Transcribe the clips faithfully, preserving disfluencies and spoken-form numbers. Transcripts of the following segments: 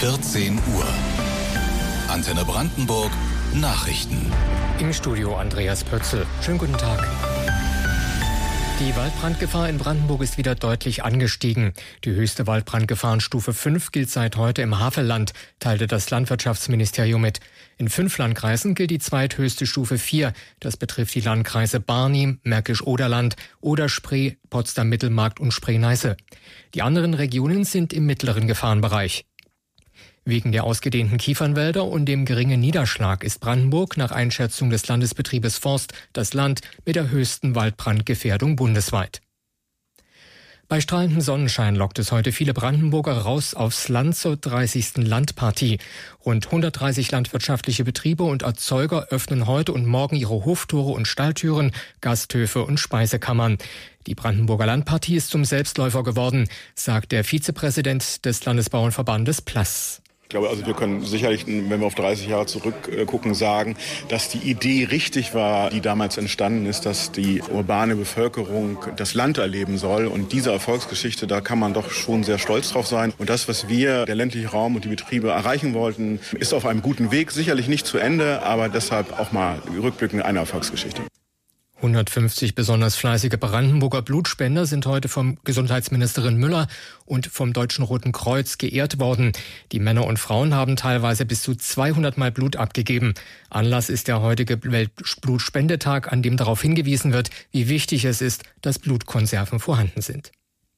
vierzehn Uhr. Antenne Brandenburg Nachrichten. Im Studio Andreas Pötzl. Schönen guten Tag. Die Waldbrandgefahr in Brandenburg ist wieder deutlich angestiegen. Die höchste Waldbrandgefahrenstufe fünf gilt seit heute im Havelland, teilte das Landwirtschaftsministerium mit. In fünf Landkreisen gilt die zweithöchste Stufe vier. Das betrifft die Landkreise Barnim, Märkisch-Oderland, Oder-Spree, Potsdam-Mittelmark und Spree-Neiße. Die anderen Regionen sind im mittleren Gefahrenbereich. Wegen der ausgedehnten Kiefernwälder und dem geringen Niederschlag ist Brandenburg nach Einschätzung des Landesbetriebes Forst das Land mit der höchsten Waldbrandgefährdung bundesweit. Bei strahlendem Sonnenschein lockt es heute viele Brandenburger raus aufs Land zur dreißigsten Landpartie. Rund hundertdreißig landwirtschaftliche Betriebe und Erzeuger öffnen heute und morgen ihre Hoftore und Stalltüren, Gasthöfe und Speisekammern. Die Brandenburger Landpartie ist zum Selbstläufer geworden, sagt der Vizepräsident des Landesbauernverbandes Plass. Ich glaube, also wir können sicherlich, wenn wir auf dreißig Jahre zurückgucken, sagen, dass die Idee richtig war, die damals entstanden ist, dass die urbane Bevölkerung das Land erleben soll. Und diese Erfolgsgeschichte, da kann man doch schon sehr stolz drauf sein. Und das, was wir, der ländliche Raum und die Betriebe erreichen wollten, ist auf einem guten Weg. Sicherlich nicht zu Ende, aber deshalb auch mal rückblickend eine Erfolgsgeschichte. hundertfünfzig besonders fleißige Brandenburger Blutspender sind heute vom Gesundheitsministerin Müller und vom Deutschen Roten Kreuz geehrt worden. Die Männer und Frauen haben teilweise bis zu zweihundert Mal Blut abgegeben. Anlass ist der heutige Weltblutspendetag, an dem darauf hingewiesen wird, wie wichtig es ist, dass Blutkonserven vorhanden sind.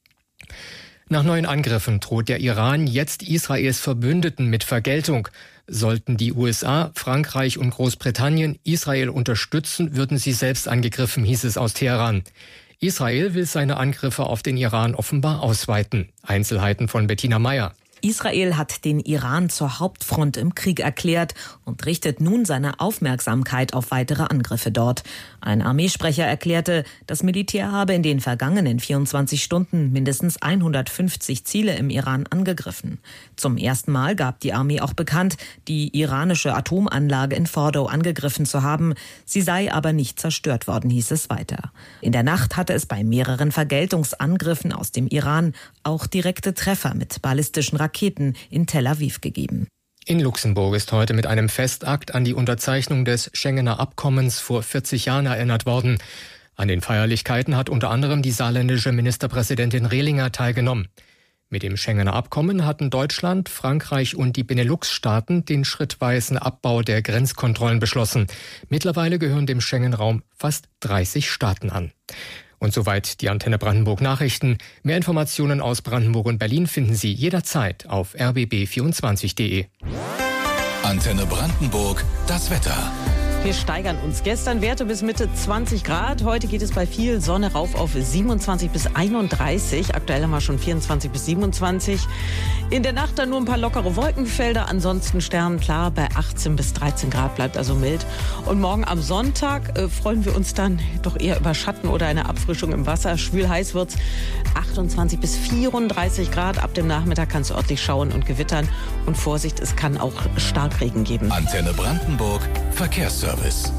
Nach neuen Angriffen droht der Iran jetzt Israels Verbündeten mit Vergeltung. Sollten die U S A, Frankreich und Großbritannien Israel unterstützen, würden sie selbst angegriffen, hieß es aus Teheran. Israel will seine Angriffe auf den Iran offenbar ausweiten. Einzelheiten von Bettina Meyer. Israel hat den Iran zur Hauptfront im Krieg erklärt und richtet nun seine Aufmerksamkeit auf weitere Angriffe dort. Ein Armeesprecher erklärte, das Militär habe in den vergangenen vierundzwanzig Stunden mindestens hundertfünfzig Ziele im Iran angegriffen. Zum ersten Mal gab die Armee auch bekannt, die iranische Atomanlage in Fordow angegriffen zu haben. Sie sei aber nicht zerstört worden, hieß es weiter. In der Nacht hatte es bei mehreren Vergeltungsangriffen aus dem Iran auch direkte Treffer mit ballistischen Raketen Raketen in Tel Aviv gegeben. In Luxemburg ist heute mit einem Festakt an die Unterzeichnung des Schengener Abkommens vor vierzig Jahren erinnert worden. An den Feierlichkeiten hat unter anderem die saarländische Ministerpräsidentin Rehlinger teilgenommen. Mit dem Schengener Abkommen hatten Deutschland, Frankreich und die Benelux-Staaten den schrittweisen Abbau der Grenzkontrollen beschlossen. Mittlerweile gehören dem Schengen-Raum fast dreißig Staaten an. Und soweit die Antenne Brandenburg Nachrichten. Mehr Informationen aus Brandenburg und Berlin finden Sie jederzeit auf r b b vierundzwanzig punkt de. Antenne Brandenburg, das Wetter. Wir steigern uns. Gestern Werte bis Mitte zwanzig Grad. Heute geht es bei viel Sonne rauf auf siebenundzwanzig bis einunddreißig. Aktuell haben wir schon vierundzwanzig bis siebenundzwanzig. In der Nacht dann nur ein paar lockere Wolkenfelder. Ansonsten sternenklar bei achtzehn bis dreizehn Grad, bleibt also mild. Und morgen am Sonntag äh, freuen wir uns dann doch eher über Schatten oder eine Abfrischung im Wasser. Schwül heiß wird's. achtundzwanzig bis vierunddreißig Grad. Ab dem Nachmittag kann es örtlich schauen und gewittern. Und Vorsicht, es kann auch Starkregen geben. Antenne Brandenburg, Verkehrsservice.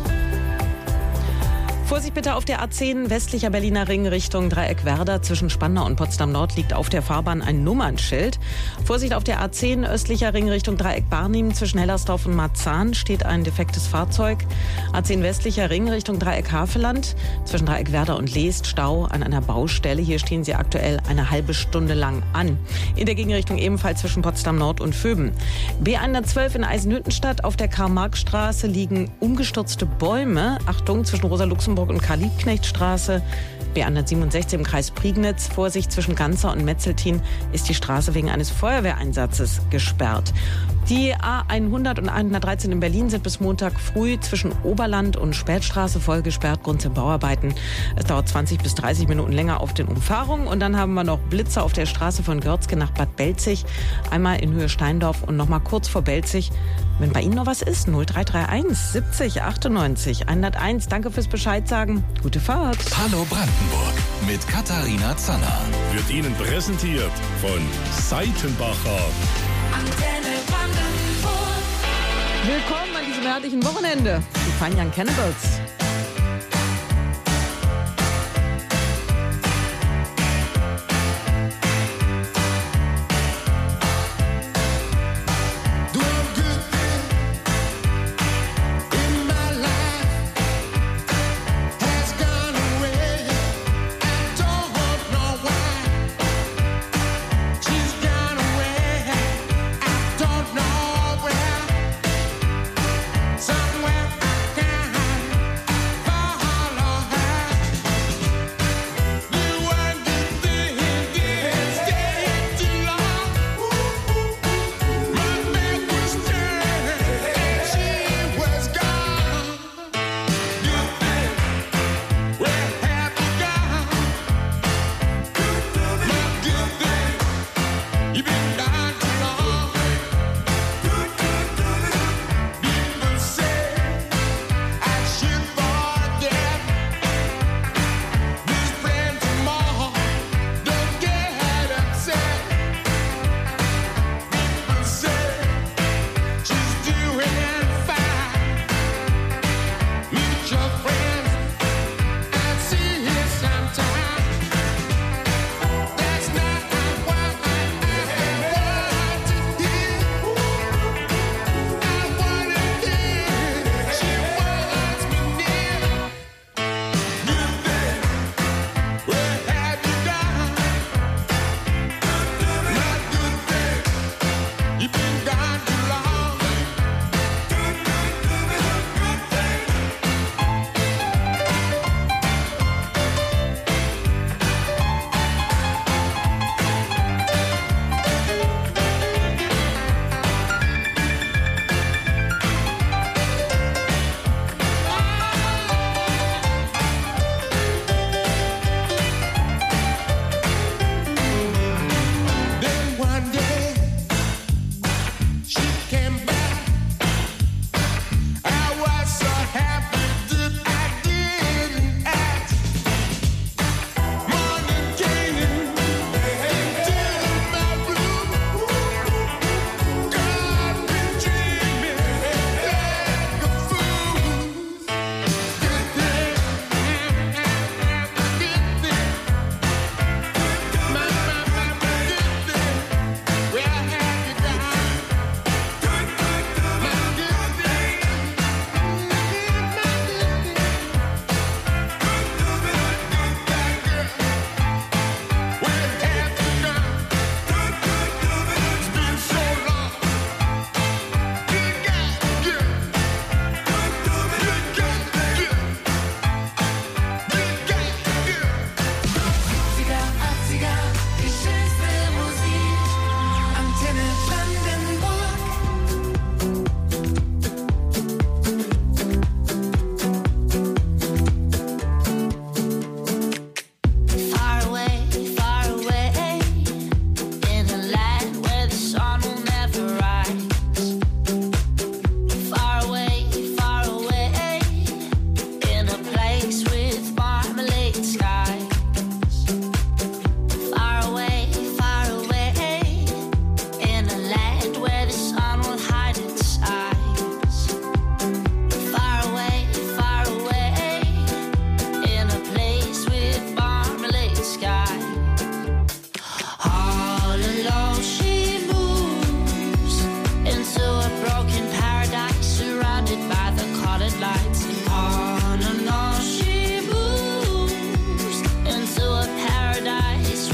Vorsicht bitte auf der A zehn westlicher Berliner Ring Richtung Dreieck-Werder. Zwischen Spandau und Potsdam-Nord liegt auf der Fahrbahn ein Nummernschild. Vorsicht auf der A zehn östlicher Ring Richtung Dreieck-Barnim. Zwischen Hellersdorf und Marzahn steht ein defektes Fahrzeug. A zehn westlicher Ring Richtung Dreieck-Havelland. Zwischen Dreieck-Werder und Leest Stau an einer Baustelle. Hier stehen sie aktuell eine halbe Stunde lang an. In der Gegenrichtung ebenfalls zwischen Potsdam-Nord und Vöben. B hundertzwölf in Eisenhüttenstadt. Auf der Karl-Marx-Straße liegen umgestürzte Bäume. Achtung, zwischen Rosa-Luxemburg und Karl-Liebknecht-Straße. B hundertsiebenundsechzig im Kreis Prignitz. Vorsicht, zwischen Ganzer und Metzeltin ist die Straße wegen eines Feuerwehreinsatzes gesperrt. Die A hundert und hundertdreizehn in Berlin sind bis Montag früh zwischen Oberland und Spätstraße voll gesperrt, Grund sind Bauarbeiten. Es dauert zwanzig bis dreißig Minuten länger auf den Umfahrungen. Und dann haben wir noch Blitzer auf der Straße von Görzke nach Bad Belzig. Einmal in Höhe Steindorf und noch mal kurz vor Belzig. Wenn bei Ihnen noch was ist, null drei drei eins siebzig achtundneunzig hunderteins. Danke fürs Bescheid sagen. Gute Fahrt. Hallo Brandenburg mit Katharina Zanner. Wird Ihnen präsentiert von Seitenbacher. Antenne Brandenburg. Willkommen an diesem herrlichen Wochenende. Die Fine Young Cannibals.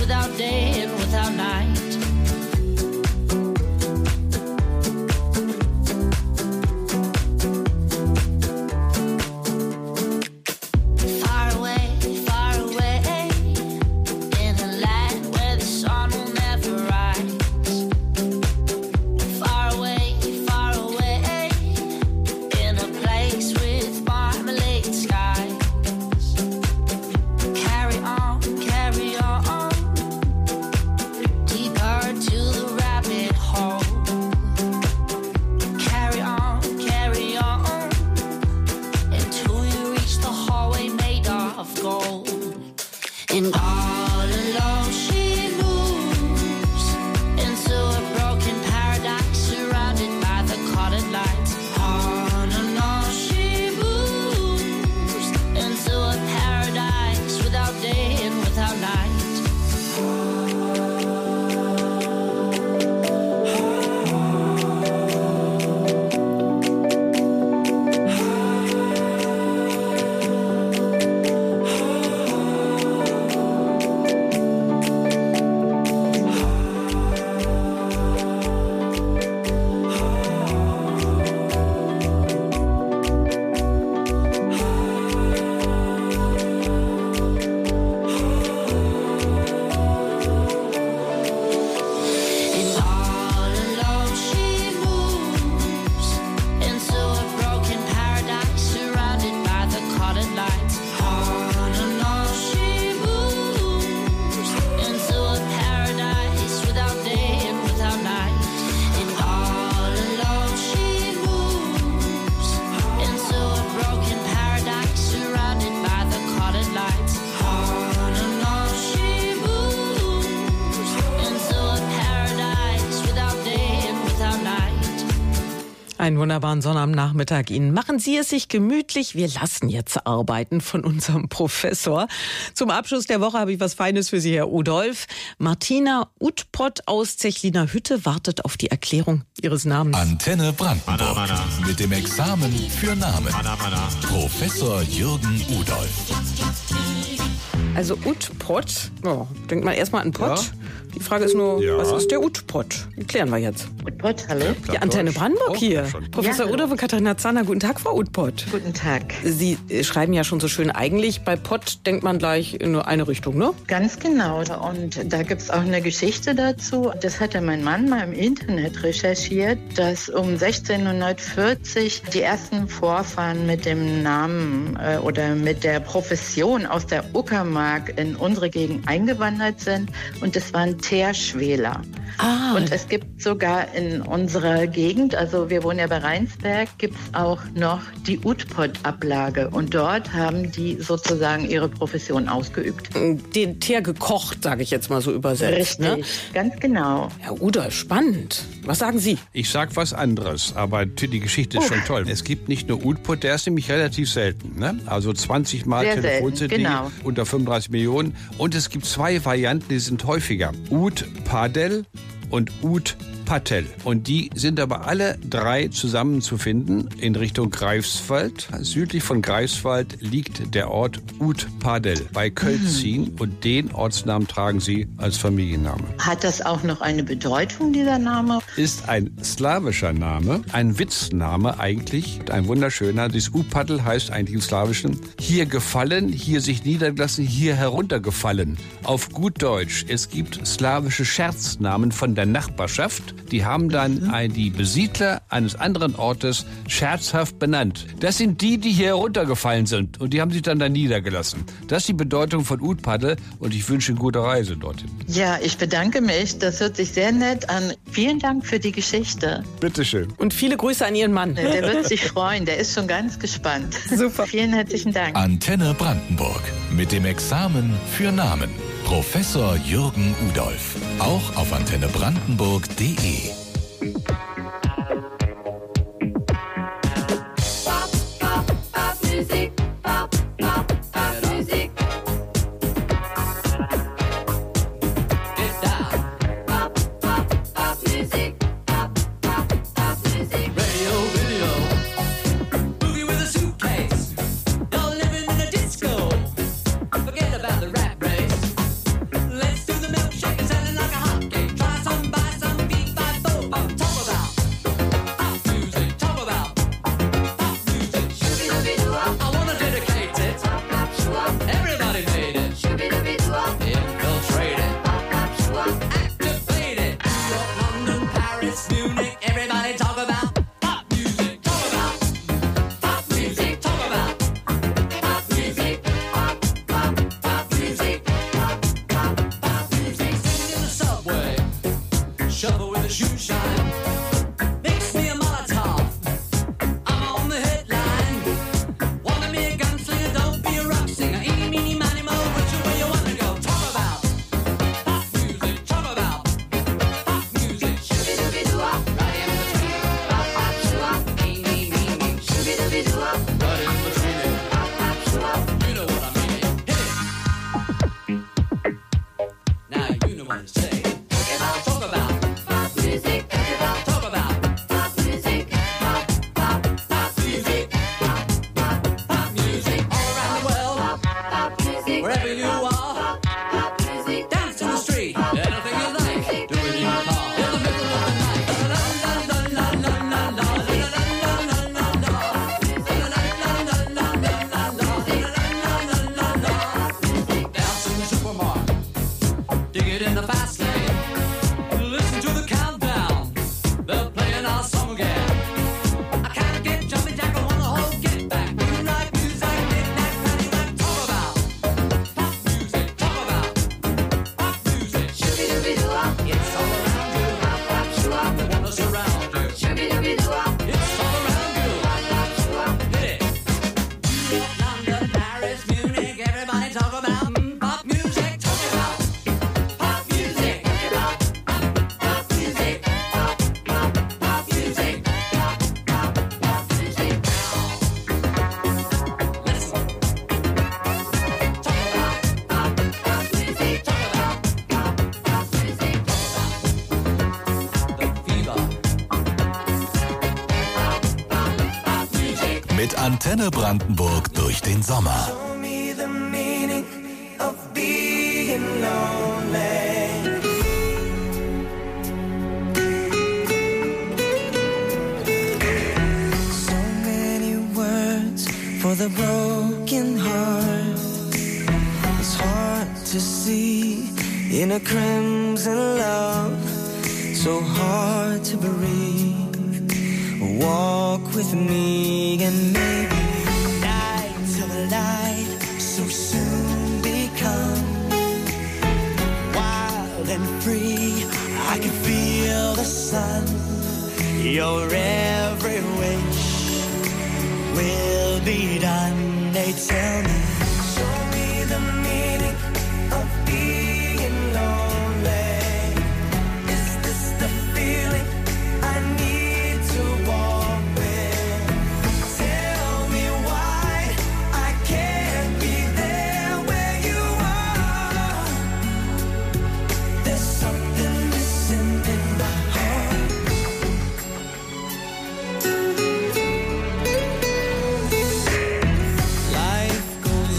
without day and without night. Einen wunderbaren Sonnabendnachmittag Ihnen. Machen Sie es sich gemütlich. Wir lassen jetzt arbeiten von unserem Professor. Zum Abschluss der Woche habe ich was Feines für Sie, Herr Udolf. Martina Utpott aus Zechliner Hütte wartet auf die Erklärung Ihres Namens. Antenne Brandenburg. Mana, mana. Mit dem Examen für Namen. Mana, mana. Professor Jürgen Udolf. Also Utpott, oh, denkt man erstmal an Pott. Ja. Die Frage ist nur, ja. Was ist der Utpott? Klären wir jetzt. Utpott, hallo. Die Antenne Brandenburg hier. Professor ja, Udolf und Katharina Zanner, guten Tag, Frau Utpott. Guten Tag. Sie schreiben ja schon so schön, eigentlich bei Pott denkt man gleich in nur eine Richtung, ne? Ganz genau. Und da gibt es auch eine Geschichte dazu. Das hatte mein Mann mal im Internet recherchiert, dass um sechzehnhundertvierzig die ersten Vorfahren mit dem Namen äh, oder mit der Profession aus der Uckermark in unsere Gegend eingewandert sind. Und das waren Teerschwäler. Ah. Und es gibt sogar in unserer Gegend, also wir wohnen ja bei Rheinsberg, gibt es auch noch die Utpott-Ablage. Und dort haben die sozusagen ihre Profession ausgeübt. Den Teer gekocht, sage ich jetzt mal so übersetzt. Richtig, ne? Ganz genau. Herr Udolf, spannend. Was sagen Sie? Ich sag was anderes, aber die Geschichte ist oh. schon toll. Es gibt nicht nur Utpott, der ist nämlich relativ selten. Ne? Also zwanzig Mal Telefon-C D genau. unter fünfunddreißig Millionen. Und es gibt zwei Varianten, die sind häufiger. Ut-Padel und Ut-Patel. Und die sind aber alle drei zusammenzufinden in Richtung Greifswald. Südlich von Greifswald liegt der Ort Ut-Padel bei Kölzin. Mhm. Und den Ortsnamen tragen sie als Familienname. Hat das auch noch eine Bedeutung, dieser Name? Ist ein slawischer Name, ein Witzname eigentlich, ein wunderschöner. Dieses Ut-Padel heißt eigentlich im Slawischen hier gefallen, hier sich niedergelassen, hier heruntergefallen. Auf gut Deutsch, es gibt slawische Scherznamen von der Nachbarschaft. Die haben dann mhm. ein, die Besiedler eines anderen Ortes scherzhaft benannt. Das sind die, die hier heruntergefallen sind. Und die haben sich dann da niedergelassen. Das ist die Bedeutung von Ut-Padel. Und ich wünsche eine gute Reise dorthin. Ja, ich bedanke mich. Das hört sich sehr nett an. Vielen Dank für die Geschichte. Bitteschön. Und viele Grüße an Ihren Mann. Der wird sich freuen. Der ist schon ganz gespannt. Super. Vielen herzlichen Dank. Antenne Brandenburg. Mit dem Examen für Namen. Professor Jürgen Udolf. Auch auf antenne brandenburg punkt de. Forget about the rat race. Let's do the wherever you are. Dance to the street, anything you like. Do it in your car, in the middle of the night. La la la la la la la. Dig it in the fast lane. Listen to the countdown. They're playing our song again. I can't get jumping jack, I wanna hold get back. You like music, knick-knack, paddywhack. Talk about pop music. Talk about pop music. Shooby-dooby-doo-wop. It's all around you. Pop, pop, shoo-wop. They wanna surround you. Shooby-dooby-doo-wop. It's all around you. Pop, pop, shoo-wop. Hit it. New York, London, Paris, Munich. Everybody talk about pop music. Talk about pop music. Pop, pop music. Pop, pop, pop music. Pop, pop, pop music. Now, listen. Talk about pop, pop music. Talk about pop, pop music. Talk about the fever. Pop, pop, pop music. Mit Antenne Brandenburg durch den Sommer. Show me the meaning of being lonely. So many words for the broken heart. It's hard to see in a crimson love. So hard to breathe. Walk with me and maybe night till the light so soon become wild and free. I can feel the sun. Your every wish will be done. They tell me, show me the meaning of being lonely. Is this the feeling I need to walk with? Tell me why I can't be there where you are. There's something missing in my heart. Life goes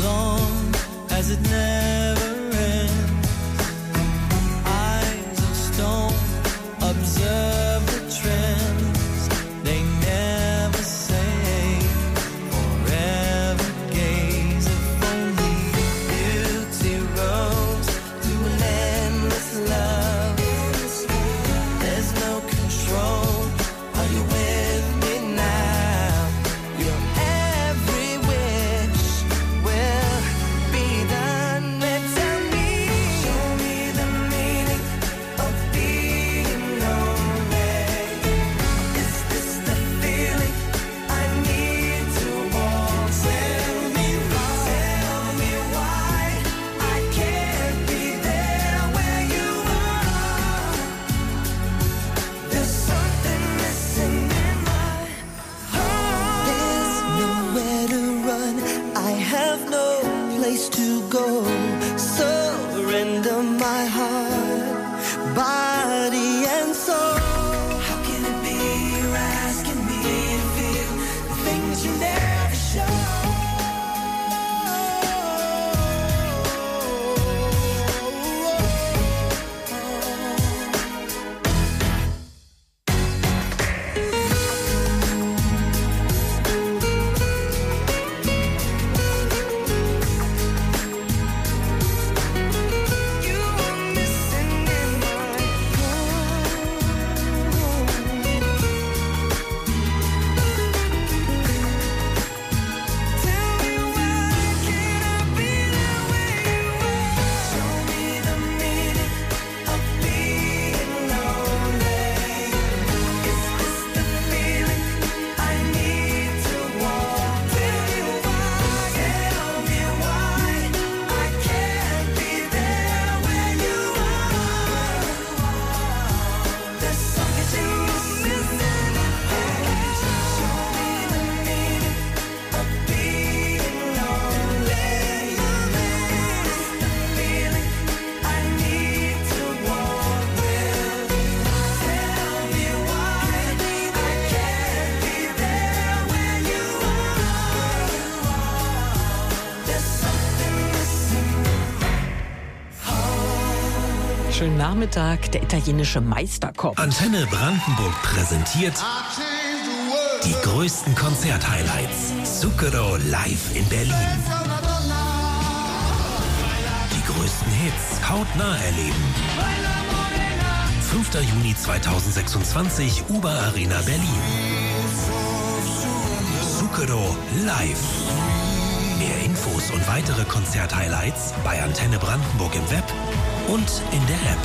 wunderschönen Nachmittag. Der italienische Meister kommt. Antenne Brandenburg präsentiert die größten Konzerthighlights. Zucchero live in Berlin. Die größten Hits hautnah erleben. fünfter Juni zweitausendsechsundzwanzig, Uber Arena Berlin. Zucchero live. Mehr Infos und weitere Konzerthighlights bei Antenne Brandenburg im Web und in der App.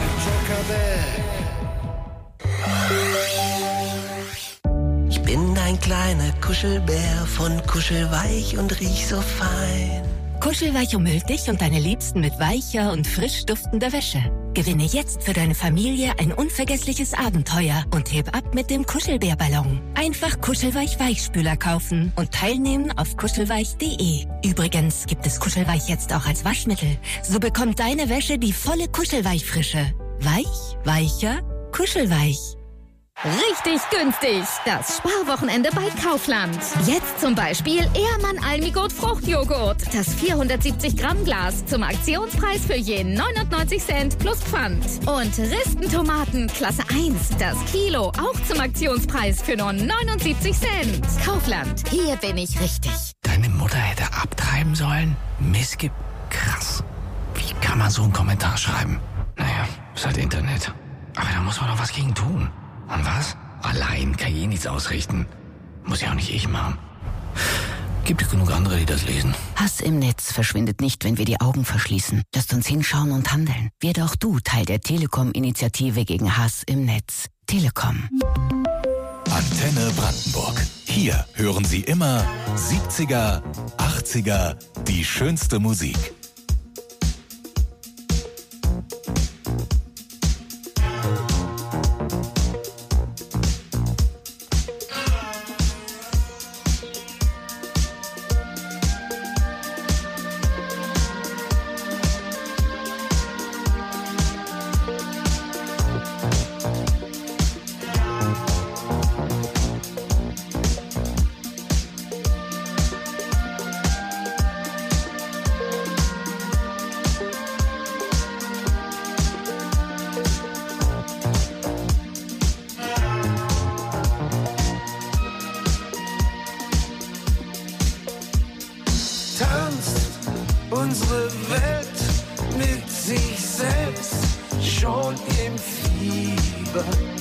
Ich bin ein kleiner Kuschelbär von Kuschelweich und riech so fein. Kuschelweich umhüllt dich und deine Liebsten mit weicher und frisch duftender Wäsche. Gewinne jetzt für deine Familie ein unvergessliches Abenteuer und heb ab mit dem Kuschelbärballon. Einfach Kuschelweich Weichspüler kaufen und teilnehmen auf kuschelweich punkt de. Übrigens gibt es Kuschelweich jetzt auch als Waschmittel. So bekommt deine Wäsche die volle Kuschelweichfrische. Weich, weicher, kuschelweich. Richtig günstig. Das Sparwochenende bei Kaufland. Jetzt zum Beispiel Ehrmann Almigurt Fruchtjoghurt. Das vierhundertsiebzig Gramm Glas zum Aktionspreis für je neunundneunzig Cent plus Pfand. Und Ristentomaten Klasse eins. Das Kilo auch zum Aktionspreis für nur neunundsiebzig Cent. Kaufland. Hier bin ich richtig. Deine Mutter hätte abtreiben sollen? Missge... Krass. Wie kann man so einen Kommentar schreiben? Naja, ist halt Internet. Aber da muss man doch was gegen tun. Und was? Allein kann je nichts ausrichten. Muss ja auch nicht ich machen. Gibt es genug andere, die das lesen? Hass im Netz verschwindet nicht, wenn wir die Augen verschließen. Lasst uns hinschauen und handeln. Werde auch du Teil der Telekom-Initiative gegen Hass im Netz. Telekom. Antenne Brandenburg. Hier hören Sie immer siebziger, achtziger, die schönste Musik. Unsere Welt mit sich selbst schon im Fieber.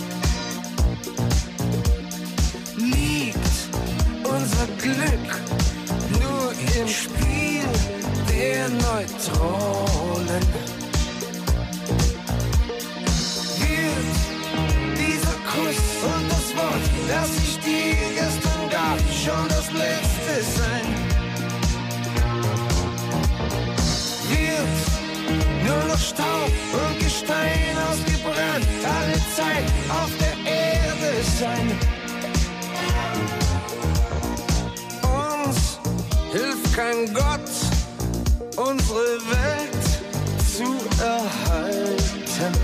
Liegt unser Glück nur im Spiel der Neutronen? Wird dieser Kuss und das Wort, das ich dir gestern gab, schon das letzte sein? Nur noch Staub und Gestein ausgebrannt, alle Zeit auf der Erde sein. Uns hilft kein Gott, unsere Welt zu erhalten.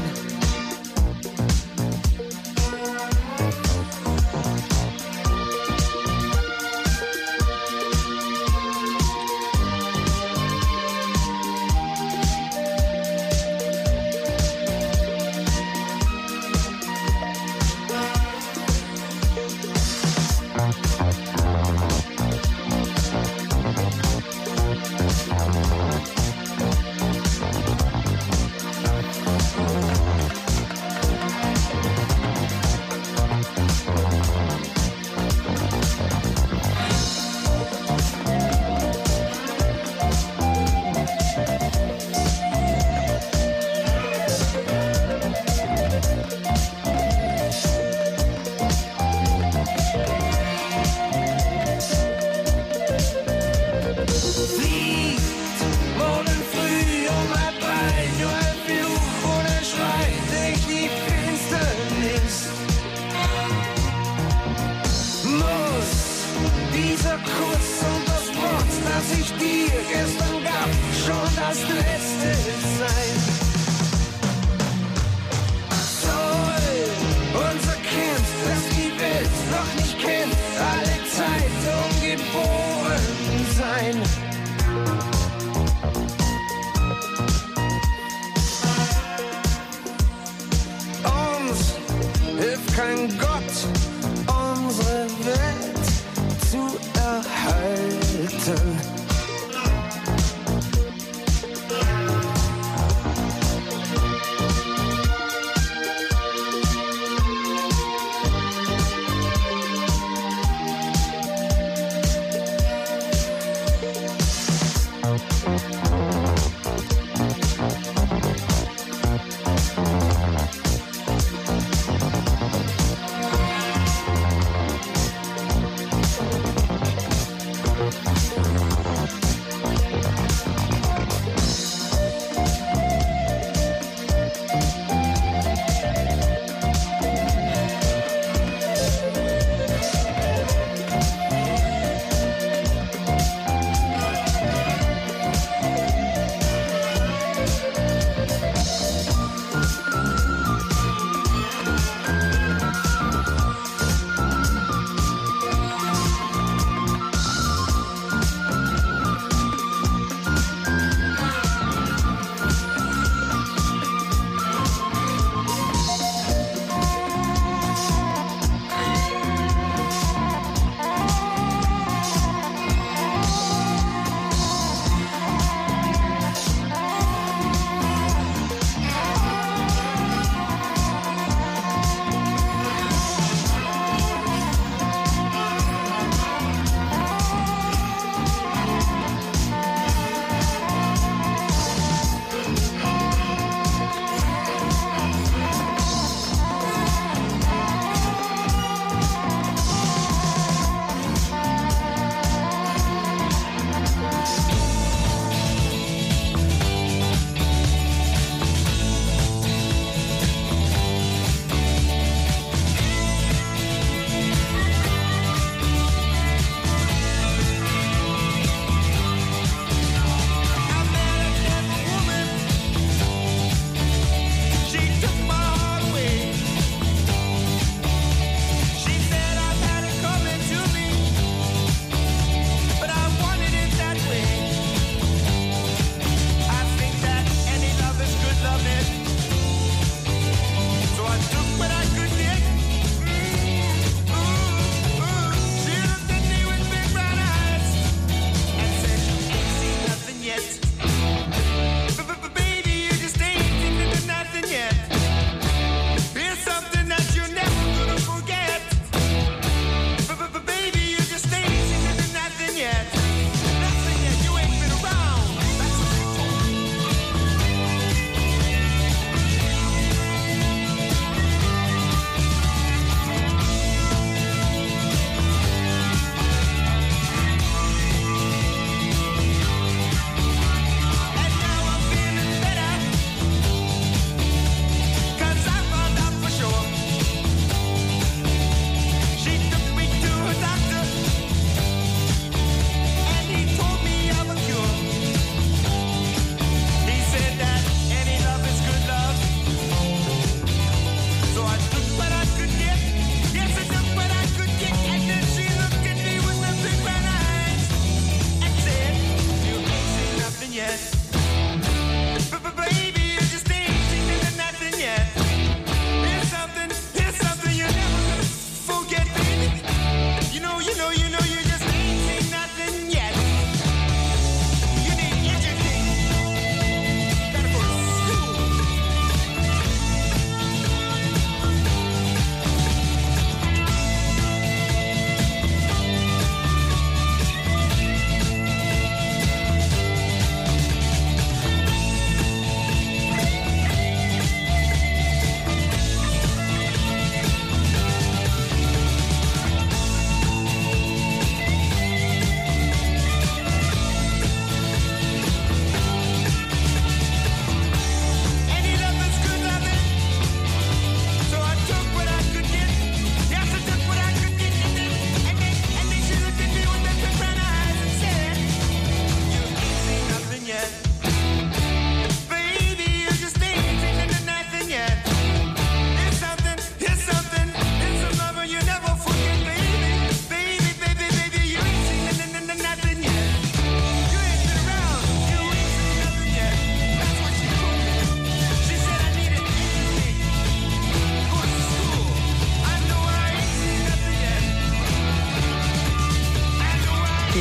mein Gott, unsere Welt zu erhalten.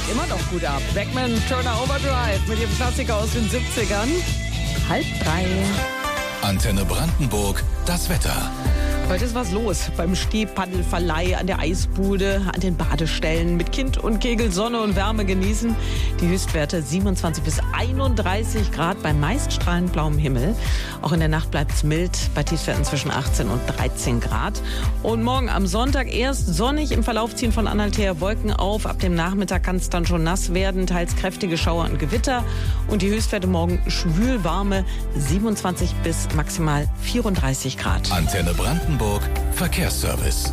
immer noch gut ab. Beckman, Turner Overdrive mit ihrem Klassiker aus den siebzigern. Halb drei. Antenne Brandenburg, das Wetter. Heute ist was los beim Stehpaddelverleih, an der Eisbude, an den Badestellen. Mit Kind und Kegel Sonne und Wärme genießen. Die Höchstwerte siebenundzwanzig bis einunddreißig Grad bei meist strahlend blauem Himmel. Auch in der Nacht bleibt es mild, bei Tiefstwerten zwischen achtzehn und dreizehn Grad. Und morgen am Sonntag erst sonnig, im Verlauf ziehen von Anhalt her Wolken auf. Ab dem Nachmittag kann es dann schon nass werden, teils kräftige Schauer und Gewitter. Und die Höchstwerte morgen schwül warme siebenundzwanzig bis maximal vierunddreißig Grad. Antenne Brandenburg. Verkehrsservice.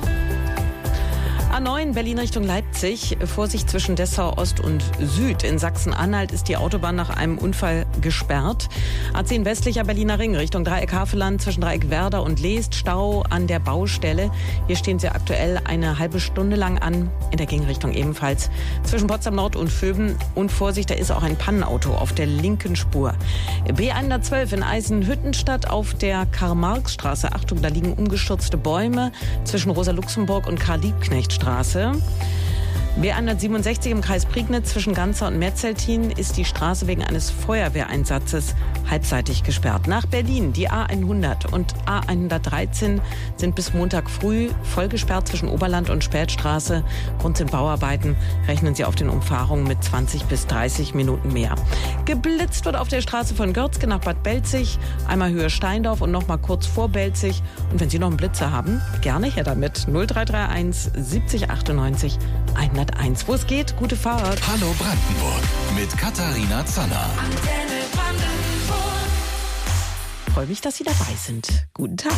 A neun Berlin Richtung Leipzig. Vorsicht zwischen Dessau Ost und Süd. In Sachsen-Anhalt ist die Autobahn nach einem Unfall gesperrt. A zehn westlicher Berliner Ring Richtung Dreieck Havelland zwischen Dreieck Werder und Leest. Stau an der Baustelle. Hier stehen sie aktuell eine halbe Stunde lang an. In der Gegenrichtung ebenfalls. Zwischen Potsdam Nord und Vöben. Und Vorsicht, da ist auch ein Pannenauto auf der linken Spur. B hundertzwölf in Eisenhüttenstadt auf der Karl-Marx-Straße. Achtung, da liegen umgestürzte Bäume zwischen Rosa-Luxemburg und Karl-Liebknecht-Straße. B hundertsiebenundsechzig im Kreis Prignitz zwischen Ganzer und Metzeltin ist die Straße wegen eines Feuerwehreinsatzes halbseitig gesperrt. Nach Berlin, die A hundert und A hundertdreizehn sind bis Montag früh voll gesperrt zwischen Oberland und Spätstraße. Grund sind Bauarbeiten, rechnen Sie auf den Umfahrungen mit zwanzig bis dreißig Minuten mehr. Geblitzt wird auf der Straße von Görzke nach Bad Belzig, einmal Höhe Steindorf und noch mal kurz vor Belzig. Und wenn Sie noch einen Blitzer haben, gerne her damit. null drei drei eins siebzig achtundneunzig hunderteins. Wo es geht, gute Fahrt. Hallo Brandenburg mit Katharina Zanner. Freue mich, dass Sie dabei sind. Guten Tag.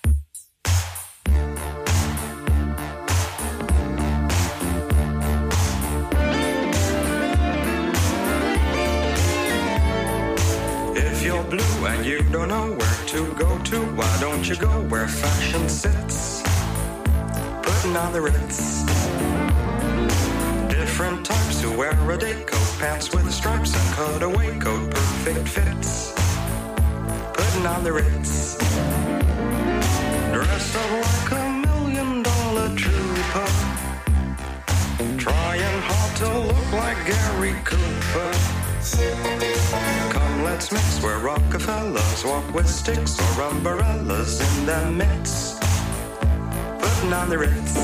If you're blue and you don't know where to go to, why don't you go where fashion sits? Putting on the Ritz. Different types who wear a day coat, pants with stripes and cutaway coat, perfect fits. Putting on the Ritz. Dressed up like a million dollar trooper, trying hard to look like Gary Cooper. Come, let's mix where Rockefellers walk with sticks or umbrellas in their midst. Putting on the Ritz.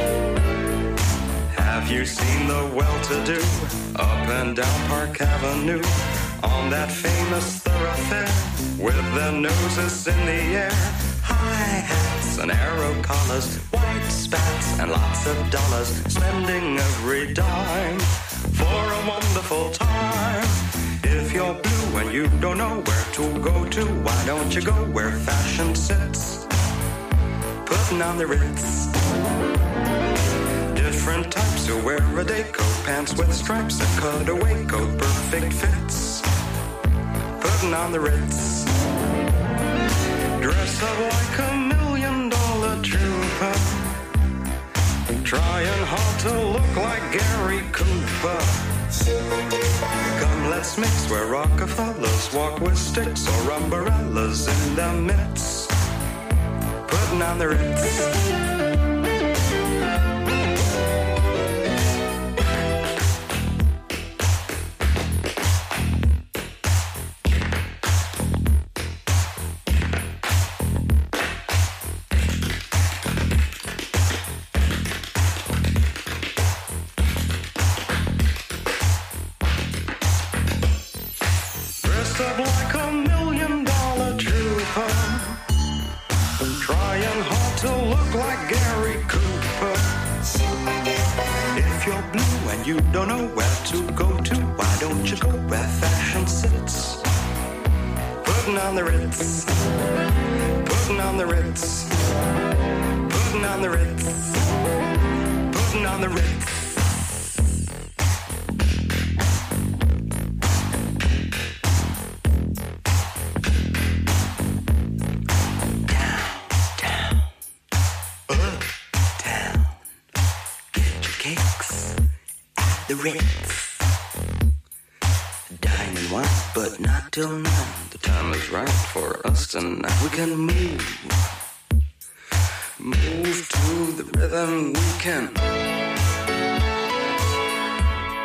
Have you seen the well-to-do up and down Park Avenue on that famous thoroughfare with their noses in the air? High hats and arrow collars, white spats and lots of dollars, spending every dime for a wonderful time. If you're blue and you don't know where to go to, why don't you go where fashion sits? Putting on the Ritz. Different types who wear a day coat, pants with stripes and cutaway coat, perfect fits. Putting on the Ritz. Dressed up like a million dollar trooper, trying hard to look like Gary Cooper. Come, let's mix where Rockefellers walk with sticks or umbrellas in their midst. Putting on the Ritz. You don't know where to go to, why don't you go where fashion sits? Putting on the Ritz, putting on the Ritz, putting on the Ritz, putting on the Ritz. The Ritz. Dining wine, but not till nine. The time is right for us tonight. We can move, move to the rhythm. We can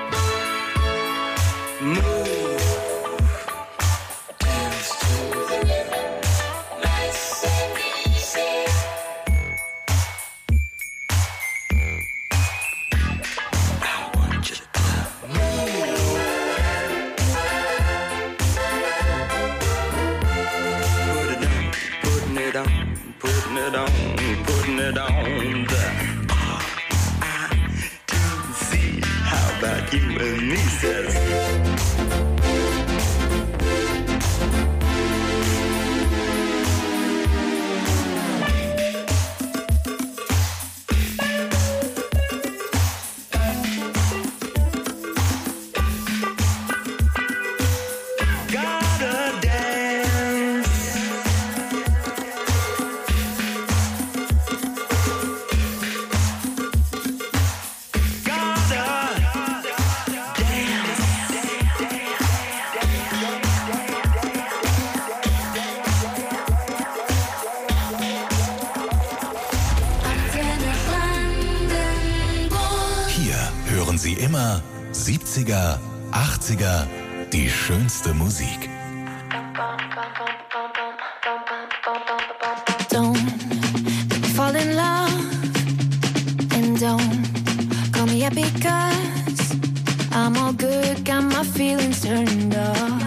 Sie immer siebziger, achtziger, die schönste Musik. Don't fall in love and don't call me up because I'm all good, got my feelings turned off.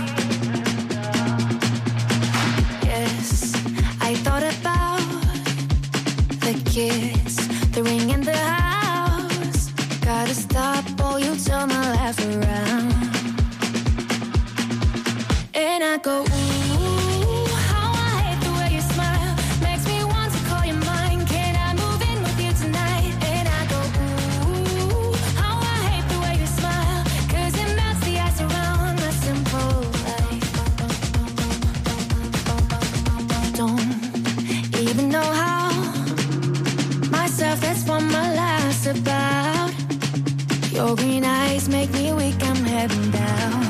Yes, I thought about the kiss, the ring and the house. Gotta stop or you turn my life around. And I go, ooh, how I hate the way you smile. Makes me want to call you mine. Can I move in with you tonight? And I go, ooh, how I hate the way you smile. Cause it melts the ice around my simple life. Don't even know how. Myself, that's what my life's about. Your green eyes make me weak, I'm heading down.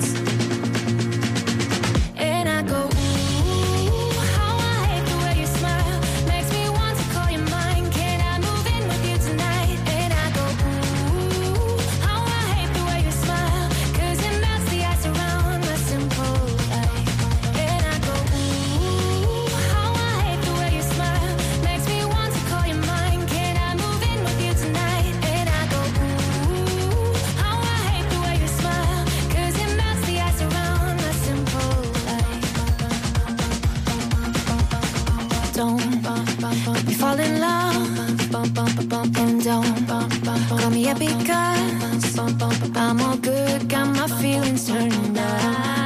And I go, ooh, how I hate the way you smile. Makes me want to call you mine. Can I move in with you tonight? And I go, ooh, how I hate the way you smile. Cause it melts the ice around my simple life. And I go, ooh, how I hate the way you smile. Makes me want to call you mine. Can I move in with you tonight? And I go, ooh, how I hate the way you smile. Cause it melts the ice around my simple life. Don't we fall in love and don't call me up because I'm all good, got my feelings turned on.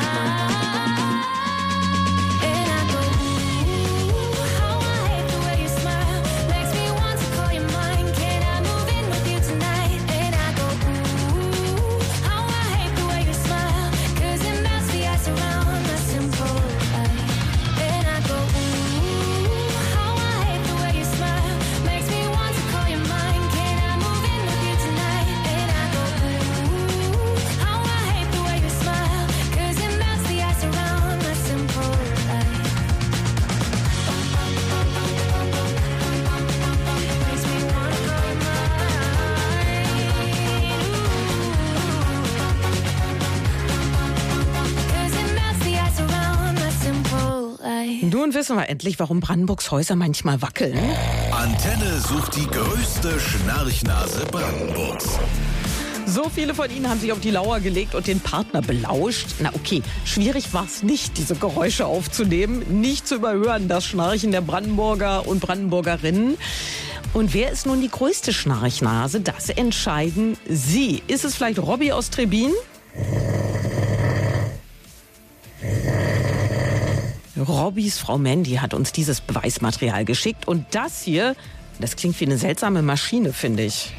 Nun wissen wir endlich, warum Brandenburgs Häuser manchmal wackeln. Antenne sucht die größte Schnarchnase Brandenburgs. So viele von Ihnen haben sich auf die Lauer gelegt und den Partner belauscht. Na okay, schwierig war es nicht, diese Geräusche aufzunehmen. Nicht zu überhören, das Schnarchen der Brandenburger und Brandenburgerinnen. Und wer ist nun die größte Schnarchnase? Das entscheiden Sie. Ist es vielleicht Robby aus Trebin? Robbys Frau Mandy hat uns dieses Beweismaterial geschickt. Und das hier, das klingt wie eine seltsame Maschine, finde ich.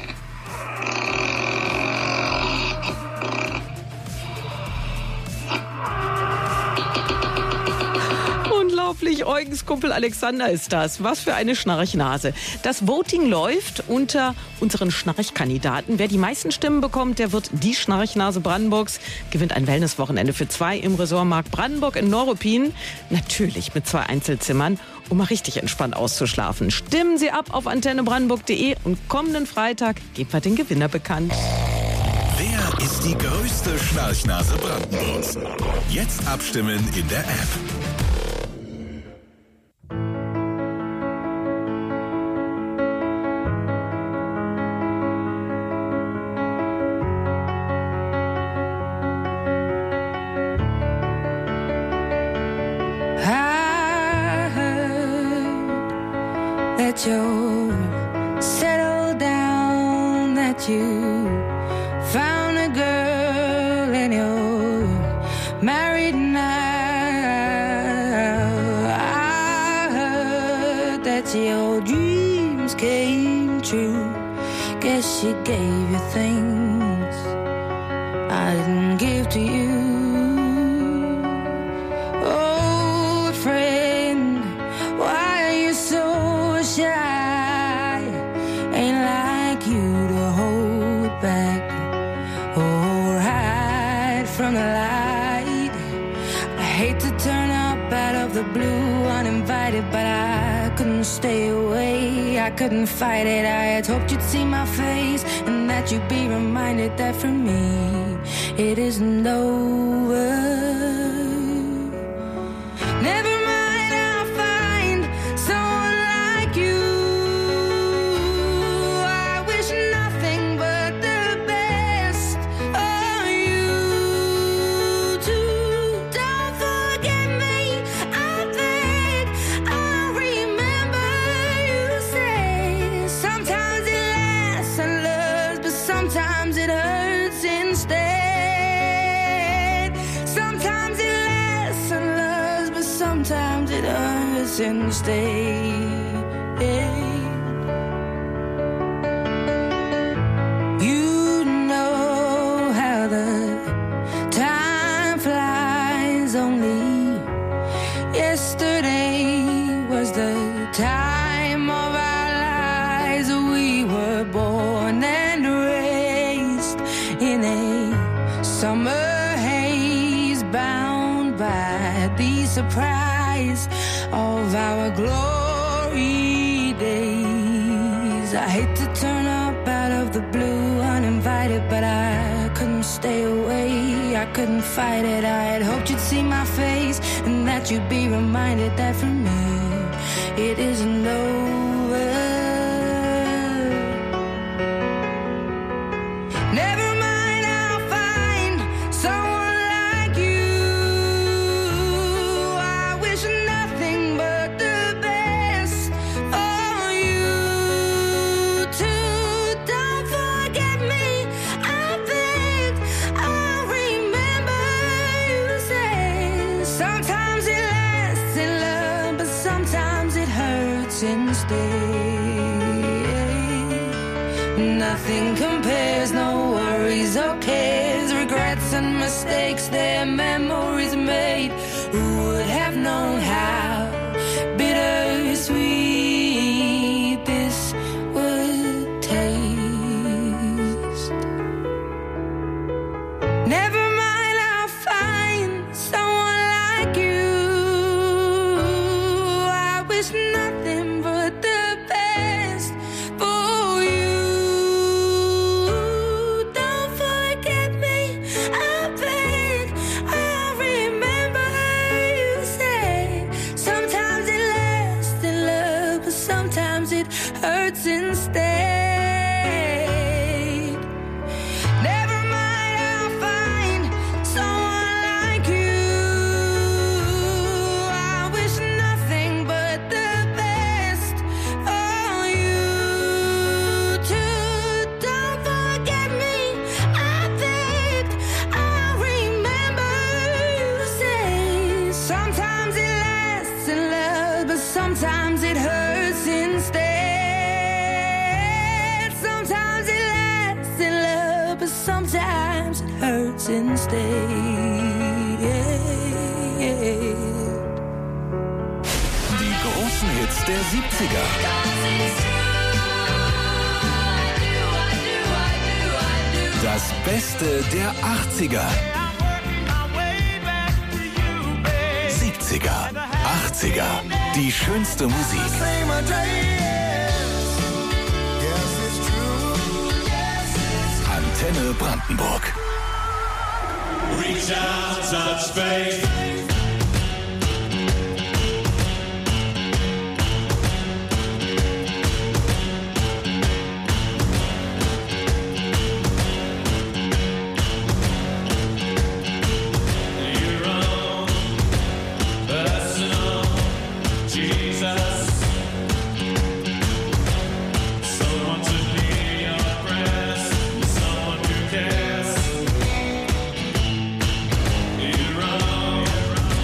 Unglaublich, Eugens Kumpel Alexander ist das. Was für eine Schnarchnase. Das Voting läuft unter unseren Schnarchkandidaten. Wer die meisten Stimmen bekommt, der wird die Schnarchnase Brandenburgs, gewinnt ein Wellnesswochenende für zwei im Ressortmarkt Brandenburg in Neuruppin. Natürlich mit zwei Einzelzimmern, um mal richtig entspannt auszuschlafen. Stimmen Sie ab auf antenne brandenburg punkt de und kommenden Freitag geben wir den Gewinner bekannt. Wer ist die größte Schnarchnase Brandenburgs? Jetzt abstimmen in der App. That you settle down, that you found a girl and you're married now. I heard that your dreams came true. Guess she gave you things I didn't give to you. Old friend, why are you so shy? Ain't like you to hold back or hide from the light. I hate to turn up out of the blue uninvited, but I couldn't stay away. I couldn't fight it. I had hoped you'd see my face and that you'd be reminded that for me it isn't over. Never mind, I'll find someone like you. I wish nothing but the best for you too. Don't forget me, I beg. I remember you say sometimes it lasts and loves, but sometimes it hurts instead. Sometimes it lasts and loves, but sometimes it hurts instead. You know how the time flies. Only yesterday was the time of our lives. We were born and raised in a summer haze, bound by the surprise of our glory days. I hate to turn up out of the blue uninvited, but I couldn't stay away. I couldn't fight it. I had hoped you'd see my face and that you'd be reminded that for me it isn't over. Never mind, I'll find someone like you. I wish nothing but the best for you too. Don't forget me, I beg. I remember you say sometimes it lasts in love, but sometimes it hurts instead. Nothing compares, no worries or cares, regrets and mistakes, their memories made. Who would have known how bittersweet this would taste? Never mind, I'll find someone like you. I wish nothing but the best for you. Don't forget me, I beg. I remember you say sometimes it lasts in love, but sometimes it hurts instead. Never mind, I'll find someone like you. I wish nothing but the best for you too. Don't forget me, I beg. I remember you say sometimes it lasts in love, but sometimes it hurts instead. Sometimes it lasts in love, but sometimes it hurts instead. Die großen Hits der siebziger. Das Beste der achtziger. siebziger, achtziger. Die schönste Musik. Antenne Brandenburg. Reach out, touch faith. Someone who cares. You run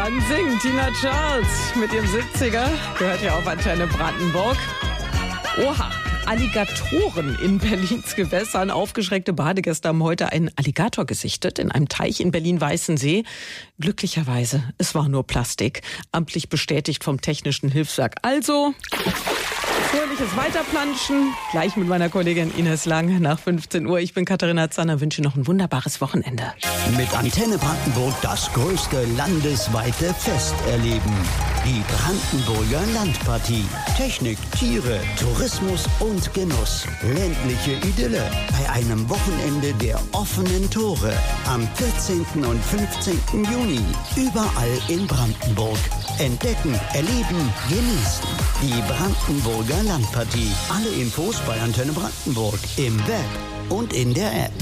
Dann singt Tina Charles mit ihrem siebziger. Gehört ja auf Antenne Brandenburg. Oha, Alligatoren in Berlins Gewässern. Aufgeschreckte Badegäste haben heute einen Alligator gesichtet in einem Teich in Berlin-Weißensee. Glücklicherweise, es war nur Plastik. Amtlich bestätigt vom Technischen Hilfswerk. Also fröhliches Weiterplanschen. Gleich mit meiner Kollegin Ines Lang nach fünfzehn Uhr. Ich bin Katharina Zanner, wünsche noch ein wunderbares Wochenende. Mit Antenne Brandenburg das größte landesweite Fest erleben. Die Brandenburger Landpartie. Technik, Tiere, Tourismus und Genuss. Ländliche Idylle bei einem Wochenende der offenen Tore. Am vierzehnten und fünfzehnten Juni. Überall in Brandenburg. Entdecken, erleben, genießen. Die Brandenburger Landpartie. Alle Infos bei Antenne Brandenburg im Web und in der App.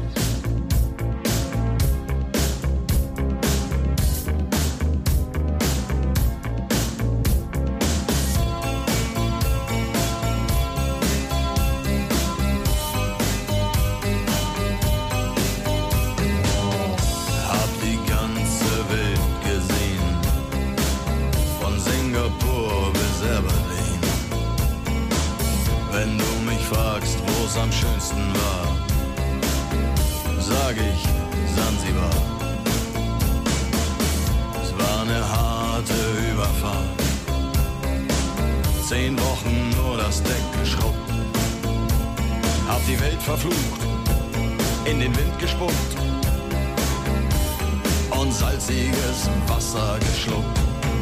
Am schönsten war, sag ich Sansibar. Es war eine harte Überfahrt, zehn Wochen nur das Deck geschrubbt, hab die Welt verflucht, in den Wind gespuckt und salziges Wasser geschluckt.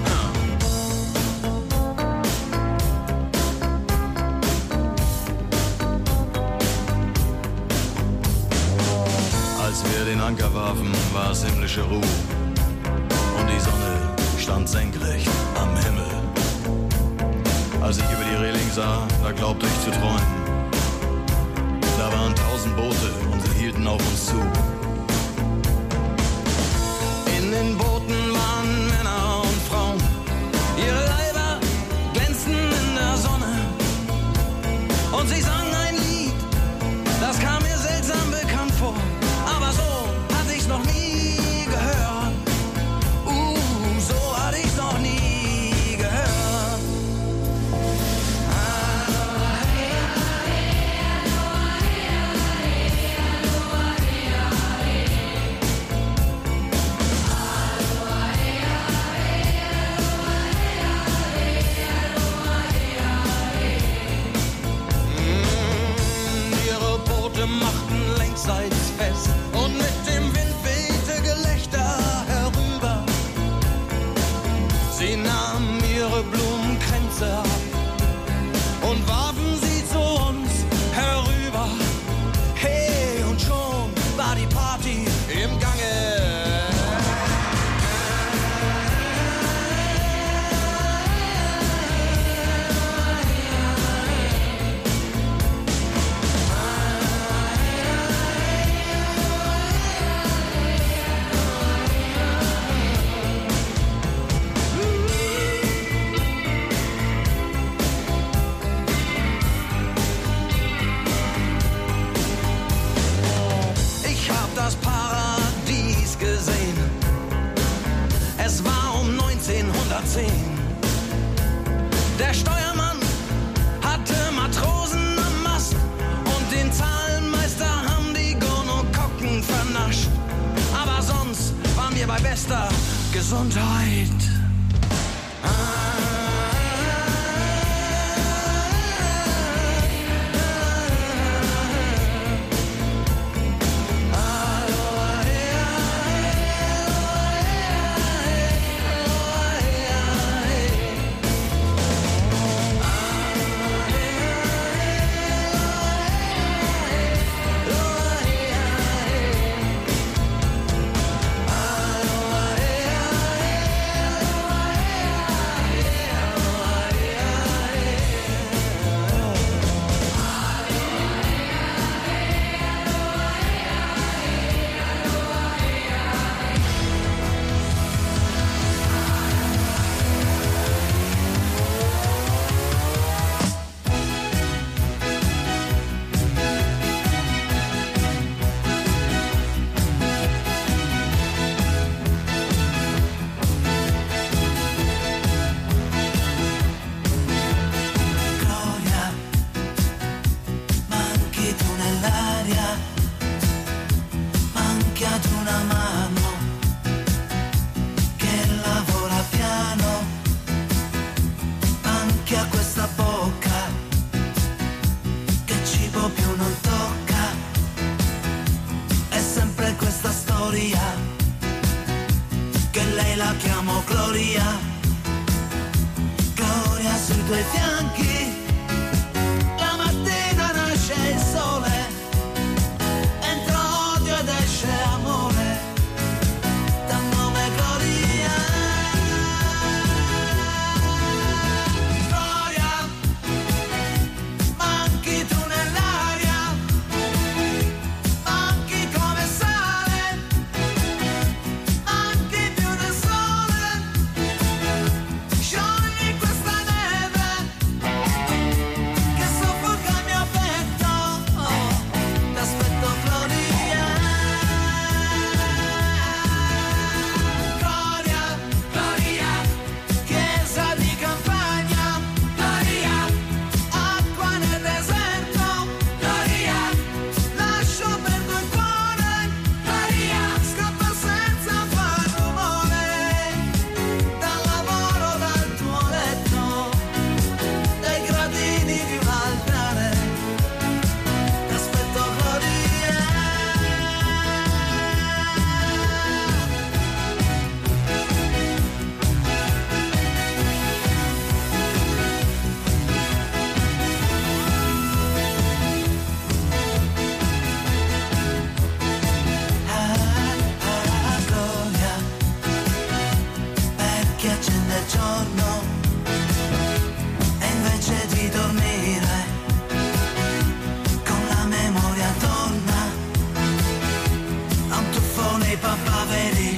Als wir den Anker warfen, war es himmlische Ruhe und die Sonne stand senkrecht am Himmel. Als ich über die Reling sah, da glaubte ich zu träumen. Da waren tausend Boote und sie hielten auf uns zu. In den Booten waren Männer und Frauen, ihre Leiber glänzten in der Sonne und sie sangen ein Lied, das kam mir seltsam bekannt vor. Aber so hatte ich's noch nie gehört. Uh, so hatte ich's noch nie gehört. Mm, ihre Boote machten längsseits fest. Und mit dem Wind wehte Gelächter herüber. Sie nahmen ihre Blumenkränze ab und warfen sie zu uns herüber. Hey, und schon war die Party im Gange. Das Paradies gesehen. Es war um neunzehnhundertzehn. Der Steuermann hatte Matrosen am Mast und den Zahlenmeister haben die Gonokokken vernascht. Aber sonst waren wir bei bester Gesundheit. lei la chiamo Gloria, Gloria sui tuoi fianchi, la mattina nasce il sole, entra odio ed esce amore, dal nome Gloria. Gloria, manchi tu nell'aria, manchi come sale, manchi più del sole, sciogli questa neve che soffoca il mio petto, oh, t'aspetto Gloria. Gloria, Gloria, chiesa di campagna, Gloria, acqua nel deserto, Gloria, lascio perdo il cuore, Gloria, scappa senza far rumore, dal lavoro, dal tuo letto, dai gradini di un altare, t'aspetto Gloria. Ah, Gloria, perché accende il giorno e invece di dormire con la memoria torna a un tuffo nei papaveri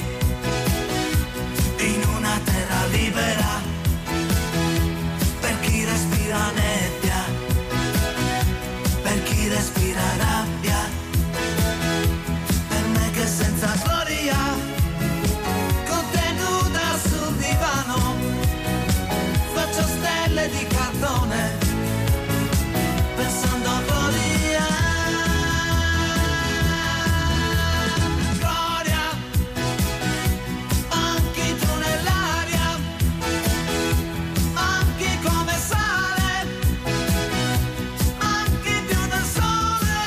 in una terra libera per chi respira nebbia, per chi respira rabbia, per me che senza gloria, contenuta sul divano, faccio stelle di cartone, pensando a gloria. Gloria, manchi tu nell'aria, manchi come sale, manchi più del sole,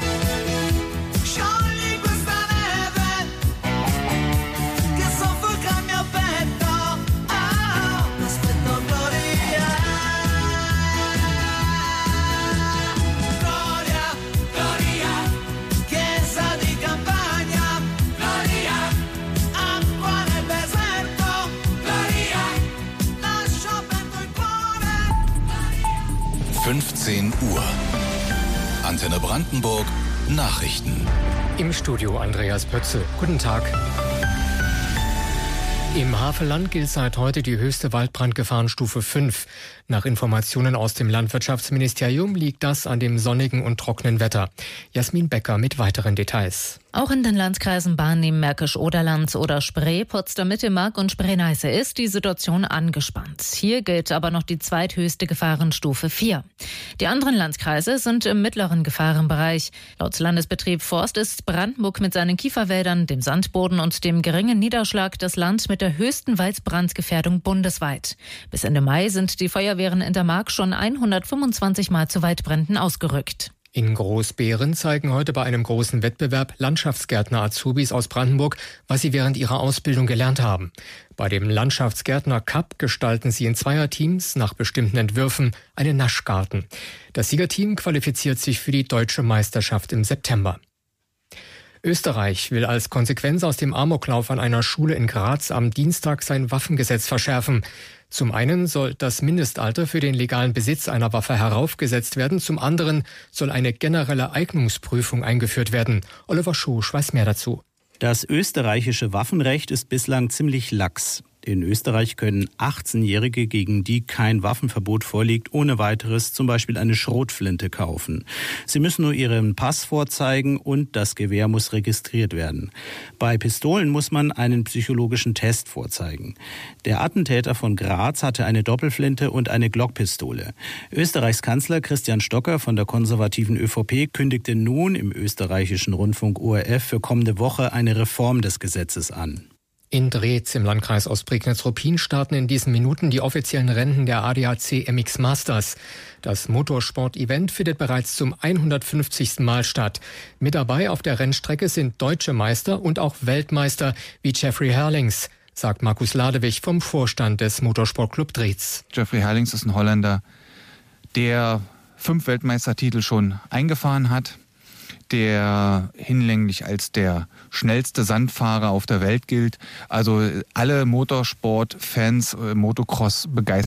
sciogli questa neve che soffoca il mio petto, ah, t'aspetto Gloria. Gloria, Gloria, chiesa di campagna, Gloria, acqua nel deserto, Gloria, lascio perdo il cuore. fünfzehn Uhr. Antenne Brandenburg. Nachrichten. Im Studio Andreas Pötzl. Guten Tag. Im Havelland gilt seit heute die höchste Waldbrandgefahrenstufe fünf. Nach Informationen aus dem Landwirtschaftsministerium liegt das an dem sonnigen und trockenen Wetter. Jasmin Becker mit weiteren Details. Auch in den Landkreisen Barnim, Märkisch-Oderland oder Spree, Potsdam-Mitte, Mark und Spree-Neiße ist die Situation angespannt. Hier gilt aber noch die zweithöchste Gefahrenstufe vier. Die anderen Landkreise sind im mittleren Gefahrenbereich. Laut Landesbetrieb Forst ist Brandenburg mit seinen Kieferwäldern, dem Sandboden und dem geringen Niederschlag das Land mit der höchsten Waldbrandgefährdung bundesweit. Bis Ende Mai sind die Feuerwehren in der Mark schon hundertfünfundzwanzig Mal zu Waldbränden ausgerückt. In Großbeeren zeigen heute bei einem großen Wettbewerb Landschaftsgärtner-Azubis aus Brandenburg, was sie während ihrer Ausbildung gelernt haben. Bei dem Landschaftsgärtner Cup gestalten sie in Zweierteams nach bestimmten Entwürfen einen Naschgarten. Das Siegerteam qualifiziert sich für die deutsche Meisterschaft im September. Österreich will als Konsequenz aus dem Amoklauf an einer Schule in Graz am Dienstag sein Waffengesetz verschärfen. Zum einen soll das Mindestalter für den legalen Besitz einer Waffe heraufgesetzt werden, zum anderen soll eine generelle Eignungsprüfung eingeführt werden. Oliver Schosch weiß mehr dazu. Das österreichische Waffenrecht ist bislang ziemlich lax. In Österreich können achtzehnjährige, gegen die kein Waffenverbot vorliegt, ohne weiteres zum Beispiel eine Schrotflinte kaufen. Sie müssen nur ihren Pass vorzeigen und das Gewehr muss registriert werden. Bei Pistolen muss man einen psychologischen Test vorzeigen. Der Attentäter von Graz hatte eine Doppelflinte und eine Glockpistole. Österreichs Kanzler Christian Stocker von der konservativen ÖVP kündigte nun im österreichischen Rundfunk O R F für kommende Woche eine Reform des Gesetzes an. In Drez im Landkreis Ostprignitz-Ruppin starten in diesen Minuten die offiziellen Rennen der A D A C M X Masters. Das Motorsport-Event findet bereits zum hundertfünfzigsten Mal statt. Mit dabei auf der Rennstrecke sind deutsche Meister und auch Weltmeister wie Jeffrey Herlings. sagt Markus Ladewig vom Vorstand des Motorsportclub Driez. Jeffrey Herlings ist ein Holländer, der fünf Weltmeistertitel schon eingefahren hat, der hinlänglich als der schnellste Sandfahrer auf der Welt gilt. Also alle Motorsport-Fans, Motocross begeistert.